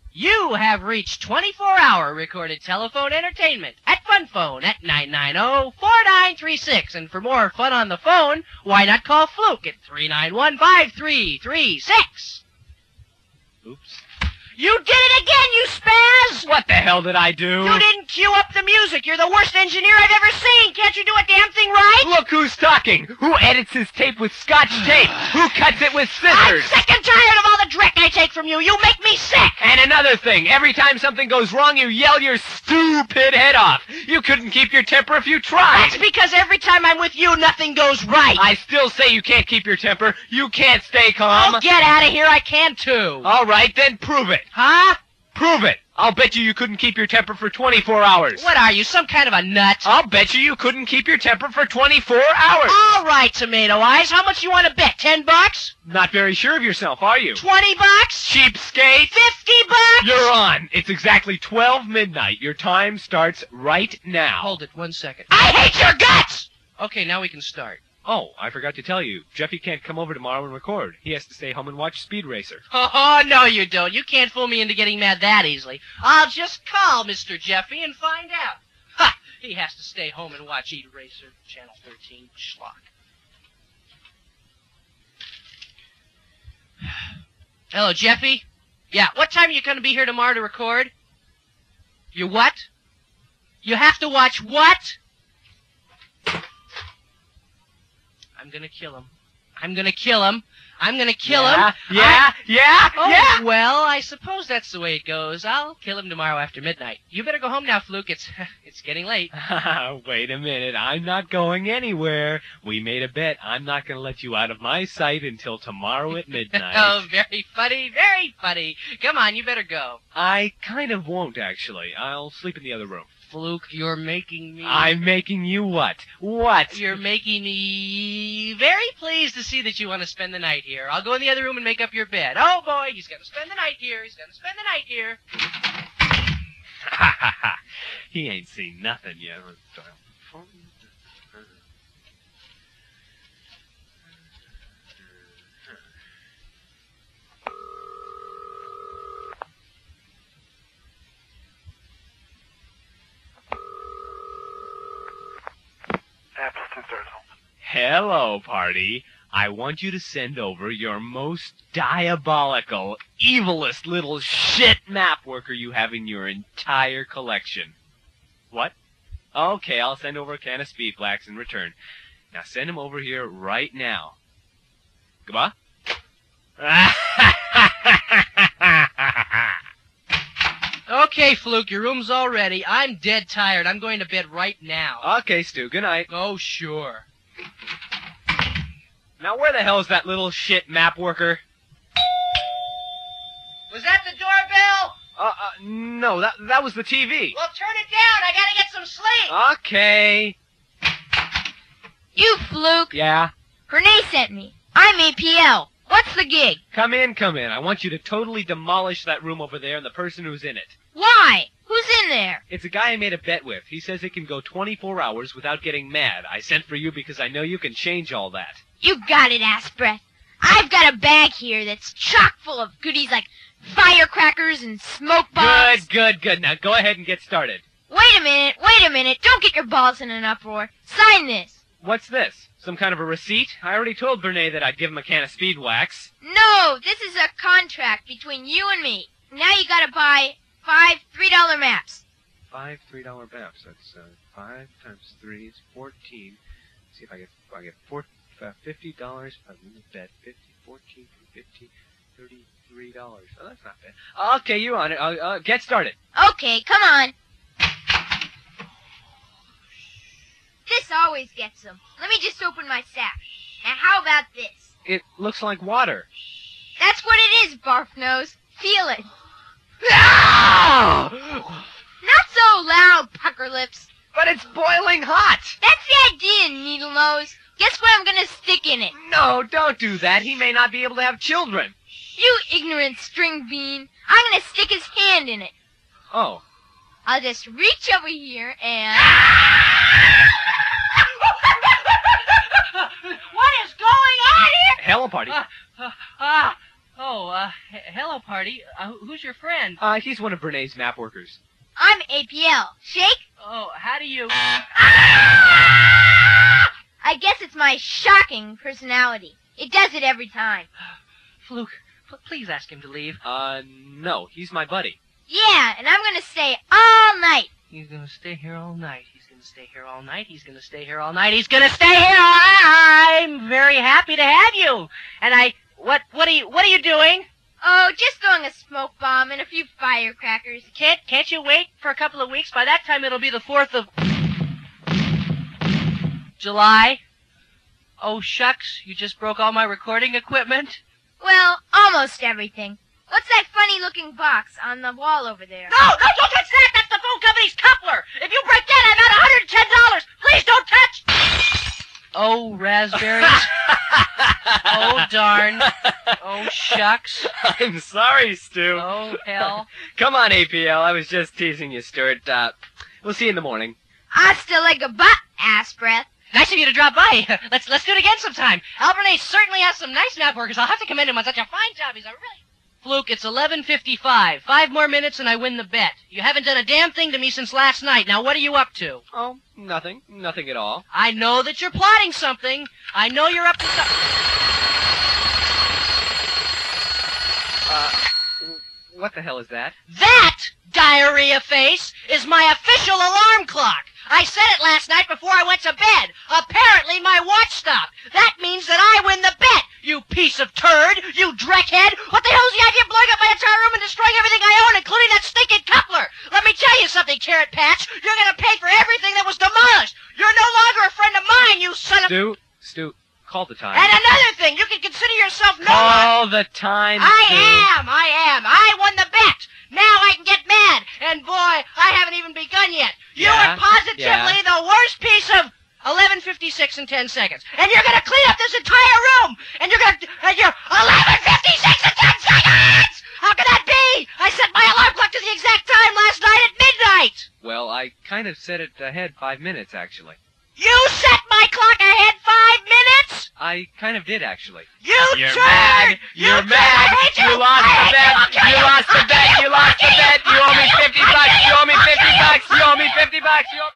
You have reached 24-hour recorded telephone entertainment at Fun Phone at 990-4936. And for more fun on the phone, why not call Fluke at 391-5336? Oops. You did it again, you spaz! What the hell did I do? You didn't cue up the music. You're the worst engineer I've ever seen. Can't you do a damn thing right? Look who's talking. Who edits his tape with Scotch tape? Who cuts it with scissors? I'm sick and tired of all the dreck I take from you. You make me sick. And another thing, every time something goes wrong, you yell your stupid head off. You couldn't keep your temper if you tried. That's because every time I'm with you, nothing goes right. I still say you can't keep your temper. You can't stay calm. Oh, get out of here. I can too. All right, then prove it. Huh? Prove it. I'll bet you couldn't keep your temper for 24 hours. What are you, some kind of a nut? I'll bet you couldn't keep your temper for 24 hours. All right, Tomato Eyes. How much you want to bet? $10? Not very sure of yourself, are you? $20? Cheapskate. $50? You're on. It's exactly 12 midnight. Your time starts right now. Hold it 1 second. I hate your guts! Okay, now we can start. Oh, I forgot to tell you. Jeffy can't come over tomorrow and record. He has to stay home and watch Speed Racer. Oh, no you don't. You can't fool me into getting mad that easily. I'll just call Mr. Jeffy and find out. Ha! He has to stay home and watch Speed Racer, Channel 13, schlock. Hello, Jeffy? Yeah, what time are you going to be here tomorrow to record? You what? You have to watch what? I'm gonna kill him. I'm gonna kill him. I'm gonna kill him. Yeah. Oh, well, I suppose that's the way it goes. I'll kill him tomorrow after midnight. You better go home now, Fluke. It's getting late. Wait a minute. I'm not going anywhere. We made a bet. I'm not going to let you out of my sight until tomorrow at midnight. Oh, very funny, very funny. Come on, you better go. I kind of won't, actually. I'll sleep in the other room. Fluke, you're making me... I'm making you what? What? You're making me very pleased to see that you want to spend the night here. I'll go in the other room and make up your bed. Oh, boy, he's going to spend the night here. He's going to spend the night here. Ha ha ha. He ain't seen nothing yet. Hello, party. I want you to send over your most diabolical, evilest little shit map worker you have in your entire collection. What? Okay, I'll send over a can of Speed Blacks in return. Now send him over here right now. Goodbye. Okay, Fluke, your room's all ready. I'm dead tired. I'm going to bed right now. Okay, Stu, good night. Oh, sure. Now where the hell is that little shit map worker? Was that the doorbell? No, that was the TV. Well, turn it down. I gotta get some sleep. Okay. You, Fluke. Yeah? Renee sent me. I'm APL. What's the gig? Come in. I want you to totally demolish that room over there and the person who's in it. Why? Who's in there? It's a guy I made a bet with. He says it can go 24 hours without getting mad. I sent for you because I know you can change all that. You got it, ass breath. I've got a bag here that's chock full of goodies like firecrackers and smoke bombs. Good. Now go ahead and get started. Wait a minute. Don't get your balls in an uproar. Sign this. What's this? Some kind of a receipt? I already told Bernay that I'd give him a can of Speed Wax. No, this is a contract between you and me. Now you gotta buy 5 $3 maps. 5 $3 maps. That's 5 times 3 is 14. Let's see if I get $50. I'm in the bet. 50, 14, 50, $33. Oh, that's not bad. Okay, you're on it. Get started. Okay, come on. This always gets them. Let me just open my sack. Now, how about this? It looks like water. That's what it is, Barf Nose. Feel it. Ah! Not so loud, Pucker Lips. But it's boiling hot. That's the idea, Needle Nose. Guess what I'm gonna stick in it? No, don't do that. He may not be able to have children. You ignorant string bean. I'm gonna stick his hand in it. Oh. I'll just reach over here and... What is going on here? Hello, party. Hello, party. Who's your friend? He's one of Brene's map workers. I'm APL. Shake? Oh, how do you... I guess it's my shocking personality. It does it every time. Fluke, please ask him to leave. No, he's my buddy. Yeah, and I'm gonna stay all night. He's gonna stay here all night. He's gonna stay here all night. He's gonna stay here all night. He's gonna stay here all night. I'm very happy to have you. And what are you doing? Oh, just throwing a smoke bomb and a few firecrackers. Can't you wait for a couple of weeks? By that time it'll be the 4th of July. Oh, shucks, you just broke all my recording equipment? Well, almost everything. What's that funny-looking box on the wall over there? No, don't touch that! That's the phone company's coupler! If you break that, I'm out $110! Please don't touch! Oh, raspberries. Oh, darn. Oh, shucks. I'm sorry, Stu. Oh, hell. Come on, APL. I was just teasing you, Stuart. We'll see you in the morning. Hasta like a butt, ass breath. Nice of you to drop by. Let's do it again sometime. Albernay certainly has some nice map workers. I'll have to commend him on such a fine job. He's a really... Fluke, it's 11:55. 5 more minutes and I win the bet. You haven't done a damn thing to me since last night. Now what are you up to? Oh, nothing. Nothing at all. I know that you're plotting something. I know you're up to What the hell is that? That, diarrhea face, is my official alarm clock. I set it last night before I went to bed. Apparently my watch stopped. That means that I win the bet, you piece of turd, you dreckhead. What the hell's the idea of blowing up my entire room and destroying everything I own, including that stinking coupler? Let me tell you something, Carrot Patch. You're gonna pay for everything that was demolished. You're no longer a friend of mine, you son of... Stu, call the time. And another thing, you can consider yourself no Call the time, Stu. I am. I won the bet. Now I can get mad. And boy, I haven't even begun yet. You Yeah, are positively the worst piece of 11:56 and 10 seconds. And you're gonna clean up this entire room. And you're 11:56 and 10 seconds. How can that be? I set my alarm clock to the exact time last night at midnight. Well, I kind of set it ahead 5 minutes, actually. You set my clock ahead 5 minutes? I kind of did, actually. You're mad! You're mad! I hate You lost I the hate bet! I'll kill You lost the bet! You lost the bet! You owe me $50! You owe me $50! You owe me $50! You owe me $50!